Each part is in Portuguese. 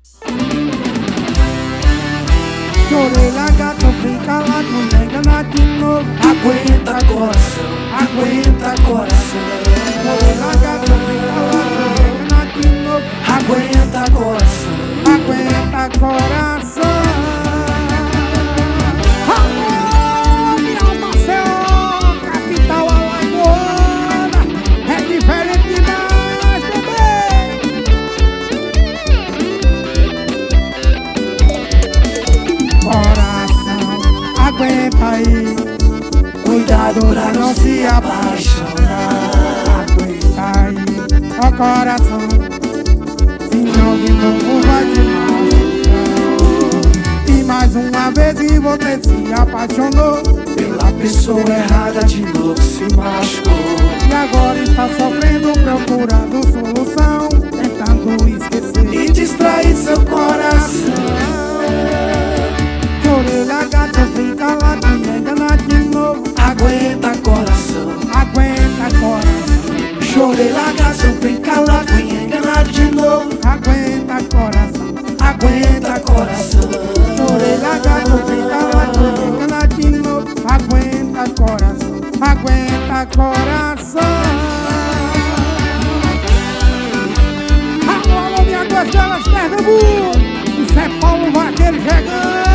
Chorei, largar, sofri, calado, me enganar de novo. Aguenta coração, aguenta coração. Chorei, largar, sofri, calado, me enganar de novo. Aguenta coração, aguenta coração. Alô, minha Maceió, capital alagoana, é diferente demais, bebê. Coração, aguenta aí, cuidado pra não se apaixonar. Aguenta aí, ó coração, senão de novo vai te machucar. E mais uma vez que você se apaixonou Pela pessoa errada de novo se machucou. e agora está sofrendo, procurando solução, tentando esquecer E distrair seu coração. Chorei, largar, sofri, calado, me enganar de novo. Aguenta coração, Aguenta coração, chorei, largar, sofri, calado, fui enganado de novo. aguenta coração. Aguenta coração, Chorei, largar, sofri, calado, me enganar de novo. Aguenta coração, aguenta coração. Alô, alô, minha gostolas, Pernambuco. Isso é Paulo Vaqueiro chegando.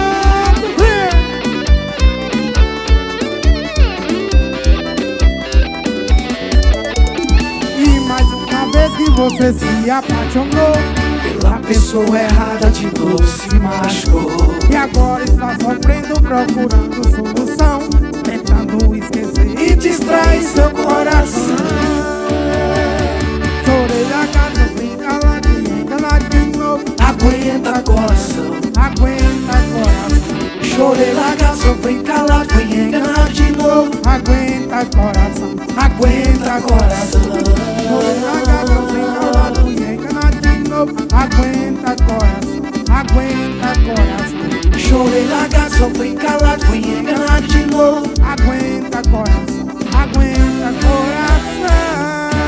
E mais uma vez que você se apaixonou pela pessoa errada de novo se machucou. e agora está sofrendo, procurando solução, tentando esquecer E distrai seu coração. Chorei, largar, sofri, calado, me enganar de novo. Aguenta coração, Aguenta coração, chorei, largar, sofri, calado, fui enganado de novo. aguenta coração. Aguenta coração, Chorei, largar, sofri, calado, me enganar de novo. Aguenta coração, aguenta coração. chorei, largar, sofri, calado, fui enganado de novo. Aguenta coração, aguenta coração.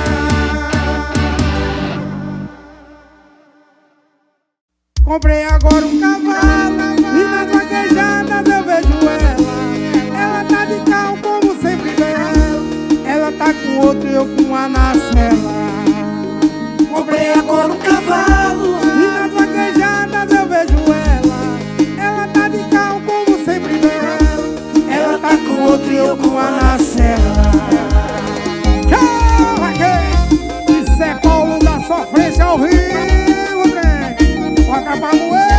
Comprei agora um cavalo e nas vaquejadas eu vejo ela. Ela tá de carro como sempre bela. Ela tá com outro e eu com uma na cela. Comprei agora um cavalo E nas vaquejadas eu vejo ela. Ela tá de carro como sempre bela. ela tá com outro e eu com a na cela. Tchau, vaqueiro! Isso é Paulo da Sofrência ao vivo, trem! Bota pra moer!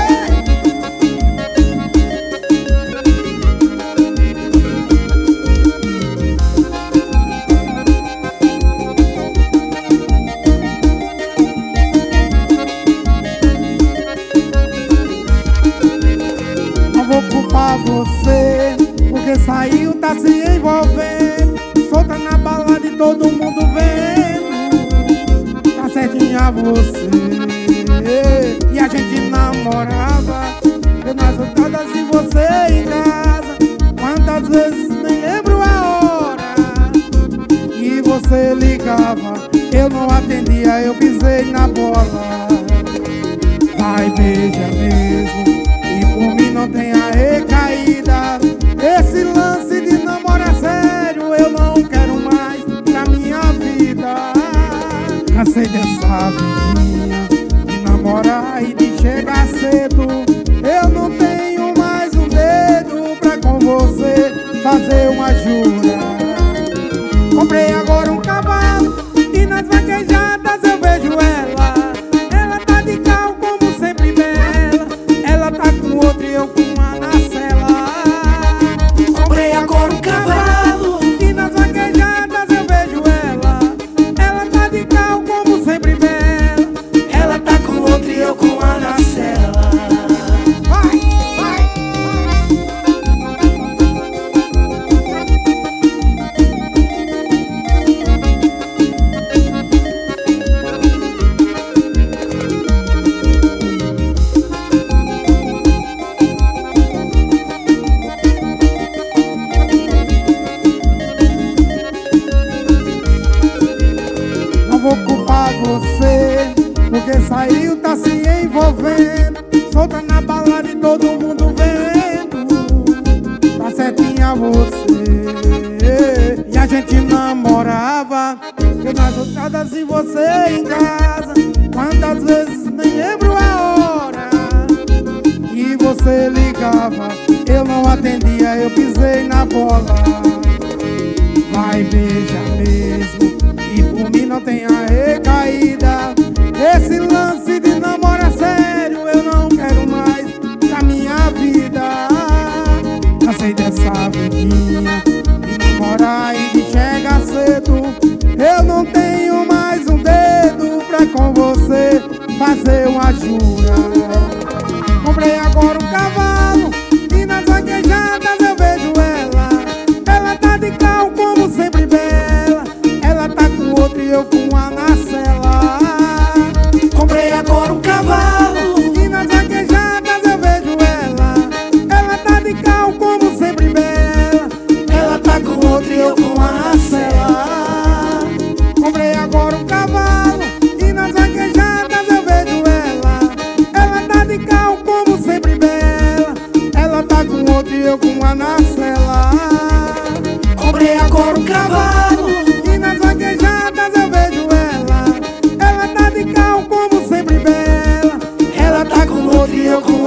Não vou culpar você, porque saiu, tá se envolvendo, solta na balada e todo mundo vendo. Tá certinha você. E a gente namorava, eu nas todas e você em casa. Quantas vezes nem lembro a hora e você ligava, eu não atendia, eu pisei na bola. Vai, beija mesmo, e por mim não tem a recaída. Esse lance de namorar sério eu não quero mais na minha vida. Cansei dessa vidinha de namorar e de chegar cedo. Eu não tenho mais um dedo pra com você fazer uma jura. Comprei agora um cavalo e nas vaquejadas eu vejo ela. Ela tá de carro como sempre bela. Ela tá com outro e eu com uma na cela. Comprei agora um cavalo E nas vaquejadas eu vejo ela. Ela tá de carro como sempre bela. ela tá com outro e eu com a na cela. Vai, vai, envolvendo, solta na balada e todo mundo vendo. Tá certinha você. E a gente namorava, eu nas outras e você em casa. Quantas vezes nem lembro a hora. E você ligava, eu não atendia, eu pisei na bola. Vai, beija mesmo, e por mim não tem a recaída. Esse lance de namoro sério eu não quero mais pra minha vida. Cansei dessa vidinha de namorar e de chegar cedo. Eu não tenho mais um dedo pra com você fazer uma jura. Comprei agora um cavalo e nas vaquejadas eu vejo ela. Ela tá de carro como sempre bela. Ela tá com outro e eu com a na cela. Comprei agora um cavalo E nas vaquejadas eu vejo ela. Ela tá de carro como sempre bela. ela tá com outro e eu com a na cela. Comprei agora um cavalo e nas vaquejadas eu vejo ela. Ela tá de carro como sempre bela. Ela tá com outro e eu com a na cela. Comprei agora um cavalo E nas vaquejadas eu vejo ela. Ela tá de carro como sempre bela. ela tá com outro e eu com